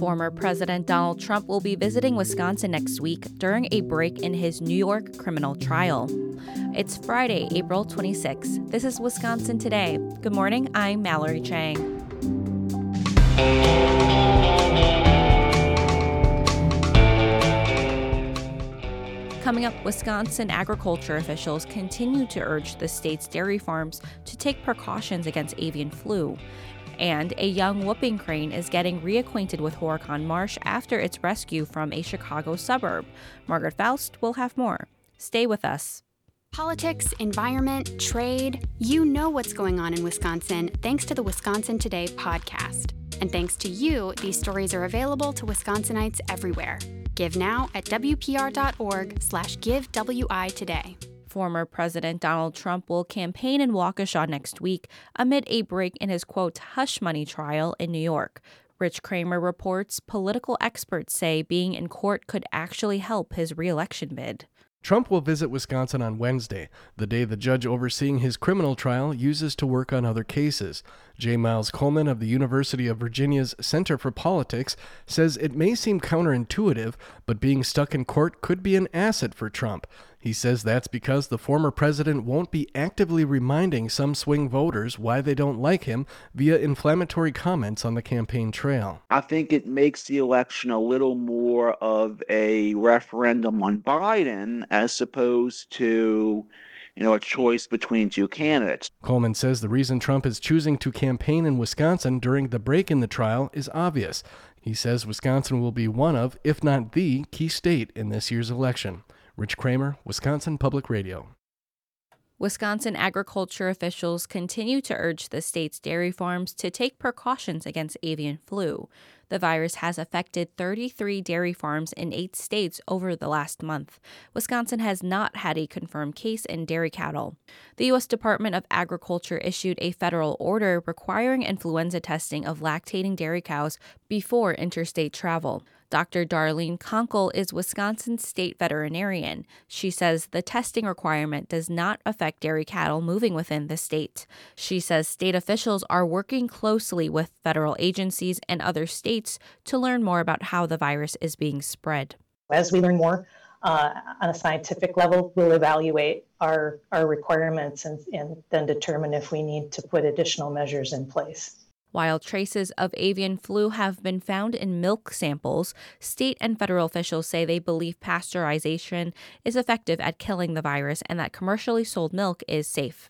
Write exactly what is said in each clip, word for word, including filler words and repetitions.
Former President Donald Trump will be visiting Wisconsin next week during a break in his New York criminal trial. It's Friday, April twenty-sixth. This is Wisconsin Today. Good morning, I'm Mallory Chang. Coming up, Wisconsin agriculture officials continue to urge the state's dairy farms to take precautions against avian flu. And a young whooping crane is getting reacquainted with Horicon Marsh after its rescue from a Chicago suburb. Margaret Faust will have more. Stay with us. Politics, environment, trade, you know what's going on in Wisconsin thanks to the Wisconsin Today podcast. And thanks to you, these stories are available to Wisconsinites everywhere. Give now at wpr.org slash give WI today. Former President Donald Trump will campaign in Waukesha next week amid a break in his, quote, hush money trial in New York. Rich Kramer reports political experts say being in court could actually help his re-election bid. Trump will visit Wisconsin on Wednesday, the day the judge overseeing his criminal trial uses to work on other cases. J. Miles Coleman of the University of Virginia's Center for Politics says it may seem counterintuitive, but being stuck in court could be an asset for Trump. He says that's because the former president won't be actively reminding some swing voters why they don't like him via inflammatory comments on the campaign trail. I think it makes the election a little more of a referendum on Biden as opposed to, you know, a choice between two candidates. Coleman says the reason Trump is choosing to campaign in Wisconsin during the break in the trial is obvious. He says Wisconsin will be one of, if not the, key state in this year's election. Rich Kramer, Wisconsin Public Radio. Wisconsin agriculture officials continue to urge the state's dairy farms to take precautions against avian flu. The virus has affected thirty-three dairy farms in eight states over the last month. Wisconsin has not had a confirmed case in dairy cattle. The U S Department of Agriculture issued a federal order requiring influenza testing of lactating dairy cows before interstate travel. Doctor Darlene Conkle is Wisconsin's state veterinarian. She says the testing requirement does not affect dairy cattle moving within the state. She says state officials are working closely with federal agencies and other states to learn more about how the virus is being spread. As we learn more uh, on a scientific level, we'll evaluate our, our requirements and, and then determine if we need to put additional measures in place. While traces of avian flu have been found in milk samples, state and federal officials say they believe pasteurization is effective at killing the virus and that commercially sold milk is safe.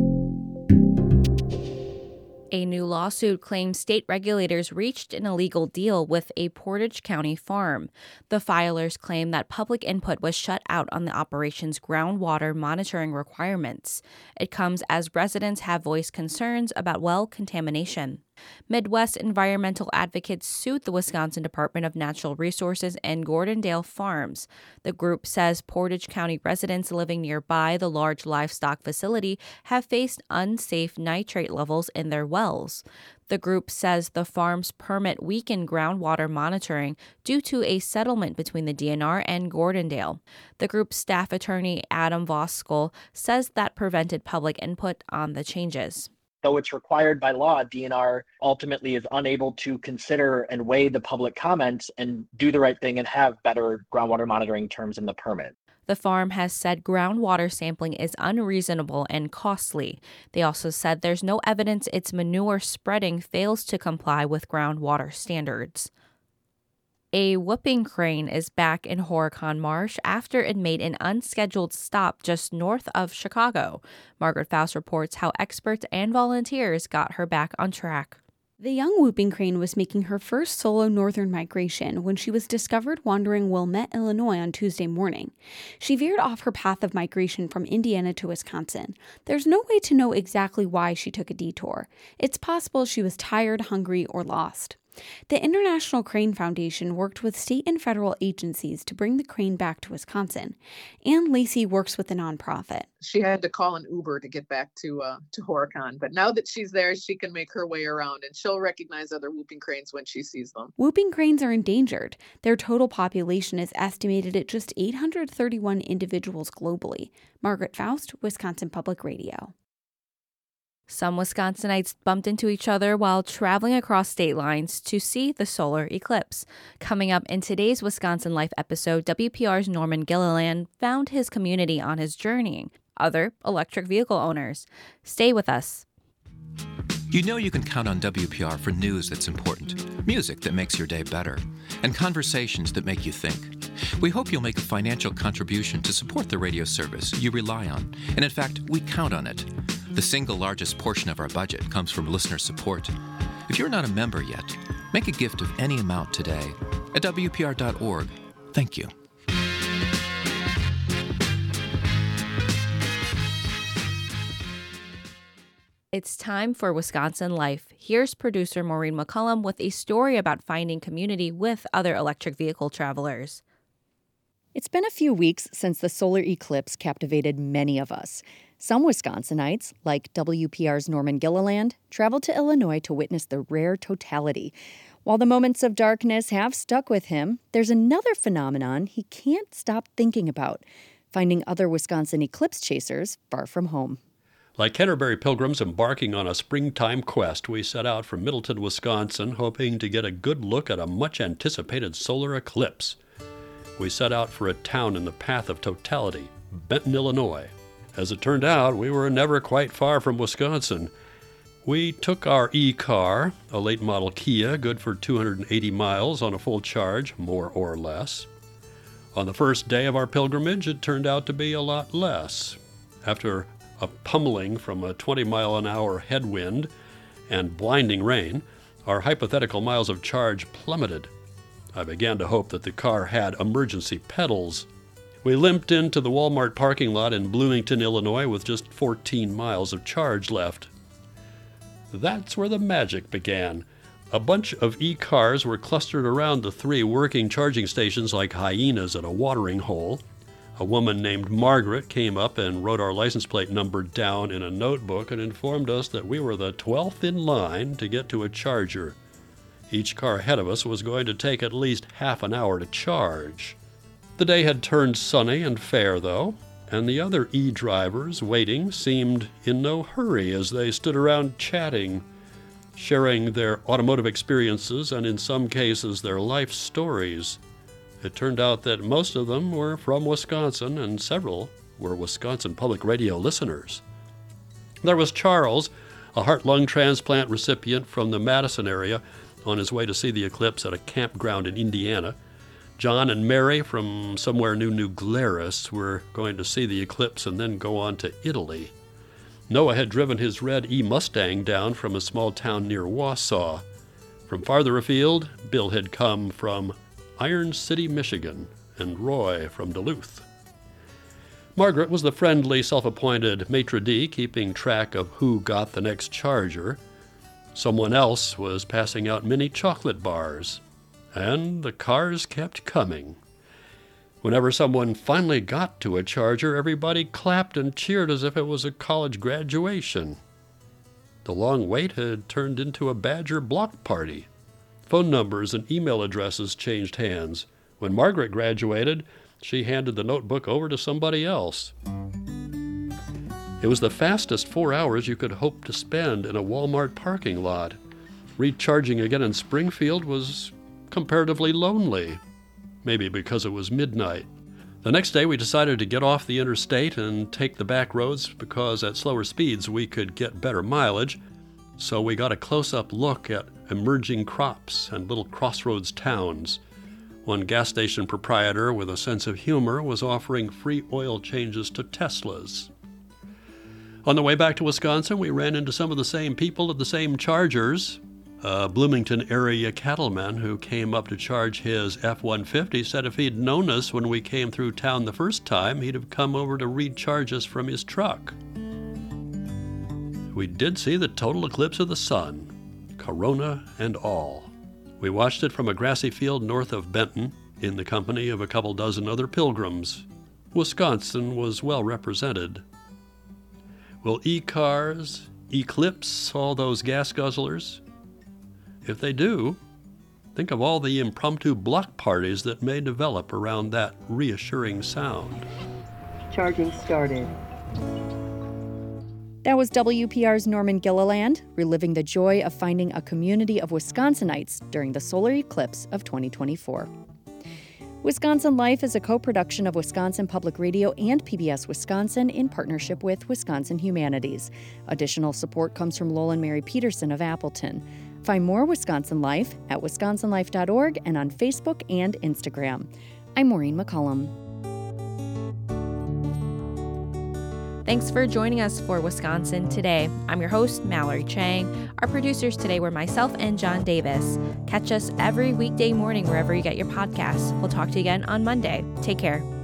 A new lawsuit claims state regulators reached an illegal deal with a Portage County farm. The filers claim that public input was shut out on the operation's groundwater monitoring requirements. It comes as residents have voiced concerns about well contamination. Midwest environmental advocates sued the Wisconsin Department of Natural Resources and Gordondale Farms. The group says Portage County residents living nearby the large livestock facility have faced unsafe nitrate levels in their wells. The group says the farm's permit weakened groundwater monitoring due to a settlement between the D N R and Gordondale. The group's staff attorney, Adam Voskuhl, says that prevented public input on the changes. Though it's required by law, D N R ultimately is unable to consider and weigh the public comments and do the right thing and have better groundwater monitoring terms in the permit. The farm has said groundwater sampling is unreasonable and costly. They also said there's no evidence its manure spreading fails to comply with groundwater standards. A whooping crane is back in Horicon Marsh after it made an unscheduled stop just north of Chicago. Margaret Faust reports how experts and volunteers got her back on track. The young whooping crane was making her first solo northern migration when she was discovered wandering Wilmette, Illinois on Tuesday morning. She veered off her path of migration from Indiana to Wisconsin. There's no way to know exactly why she took a detour. It's possible she was tired, hungry, or lost. The International Crane Foundation worked with state and federal agencies to bring the crane back to Wisconsin. Ann Lacey works with a nonprofit. She had to call an Uber to get back to uh, to Horicon, but now that she's there, she can make her way around, and she'll recognize other whooping cranes when she sees them. Whooping cranes are endangered. Their total population is estimated at just eight hundred thirty-one individuals globally. Margaret Faust, Wisconsin Public Radio. Some Wisconsinites bumped into each other while traveling across state lines to see the solar eclipse. Coming up in today's Wisconsin Life episode, W P R's Norman Gilliland found his community on his journey. Other electric vehicle owners. Stay with us. You know you can count on W P R for news that's important, music that makes your day better, and conversations that make you think. We hope you'll make a financial contribution to support the radio service you rely on, and in fact, we count on it. The single largest portion of our budget comes from listener support. If you're not a member yet, make a gift of any amount today at W P R dot org. Thank you. It's time for Wisconsin Life. Here's producer Maureen McCullum with a story about finding community with other electric vehicle travelers. It's been a few weeks since the solar eclipse captivated many of us. Some Wisconsinites, like W P R's Norman Gilliland, traveled to Illinois to witness the rare totality. While the moments of darkness have stuck with him, there's another phenomenon he can't stop thinking about: finding other Wisconsin eclipse chasers far from home. Like Canterbury pilgrims embarking on a springtime quest, we set out from Middleton, Wisconsin, hoping to get a good look at a much-anticipated solar eclipse. We set out for a town in the path of totality, Benton, Illinois. As it turned out, we were never quite far from Wisconsin. We took our e-car, a late model Kia, good for two hundred eighty miles on a full charge, more or less. On the first day of our pilgrimage, it turned out to be a lot less. After a pummeling from a twenty mile an hour headwind and blinding rain, our hypothetical miles of charge plummeted. I began to hope that the car had emergency pedals. We limped into the Walmart parking lot in Bloomington, Illinois, with just fourteen miles of charge left. That's where the magic began. A bunch of e-cars were clustered around the three working charging stations like hyenas at a watering hole. A woman named Margaret came up and wrote our license plate number down in a notebook and informed us that we were the twelfth in line to get to a charger. Each car ahead of us was going to take at least half an hour to charge. The day had turned sunny and fair, though, and the other e-drivers waiting seemed in no hurry as they stood around chatting, sharing their automotive experiences and in some cases their life stories. It turned out that most of them were from Wisconsin, and several were Wisconsin Public Radio listeners. There was Charles, a heart-lung transplant recipient from the Madison area, on his way to see the eclipse at a campground in Indiana. John and Mary from somewhere near New Glarus were going to see the eclipse and then go on to Italy. Noah had driven his red E-Mustang down from a small town near Wausau. From farther afield, Bill had come from Iron City, Michigan, and Roy from Duluth. Margaret was the friendly, self-appointed maitre d', keeping track of who got the next charger. Someone else was passing out mini chocolate bars, and the cars kept coming. Whenever someone finally got to a charger, everybody clapped and cheered as if it was a college graduation. The long wait had turned into a Badger block party. Phone numbers and email addresses changed hands. When Margaret graduated, she handed the notebook over to somebody else. It was the fastest four hours you could hope to spend in a Walmart parking lot. Recharging again in Springfield was comparatively lonely, maybe because it was midnight. The next day we decided to get off the interstate and take the back roads because at slower speeds we could get better mileage. So we got a close-up look at emerging crops and little crossroads towns. One gas station proprietor with a sense of humor was offering free oil changes to Teslas. On the way back to Wisconsin, we ran into some of the same people at the same chargers. A Bloomington area cattleman who came up to charge his F one fifty said if he'd known us when we came through town the first time, he'd have come over to recharge us from his truck. We did see the total eclipse of the sun, corona and all. We watched it from a grassy field north of Benton in the company of a couple dozen other pilgrims. Wisconsin was well represented. Will e-cars eclipse all those gas guzzlers? If they do, think of all the impromptu block parties that may develop around that reassuring sound. Charging started. That was W P R's Norman Gilliland, reliving the joy of finding a community of Wisconsinites during the solar eclipse of twenty twenty-four. Wisconsin Life is a co-production of Wisconsin Public Radio and P B S Wisconsin in partnership with Wisconsin Humanities. Additional support comes from Lowell and Mary Peterson of Appleton. Find more Wisconsin Life at wisconsin life dot org and on Facebook and Instagram. I'm Maureen McCullum. Thanks for joining us for Wisconsin Today. I'm your host, Mallory Chang. Our producers today were myself and John Davis. Catch us every weekday morning wherever you get your podcasts. We'll talk to you again on Monday. Take care.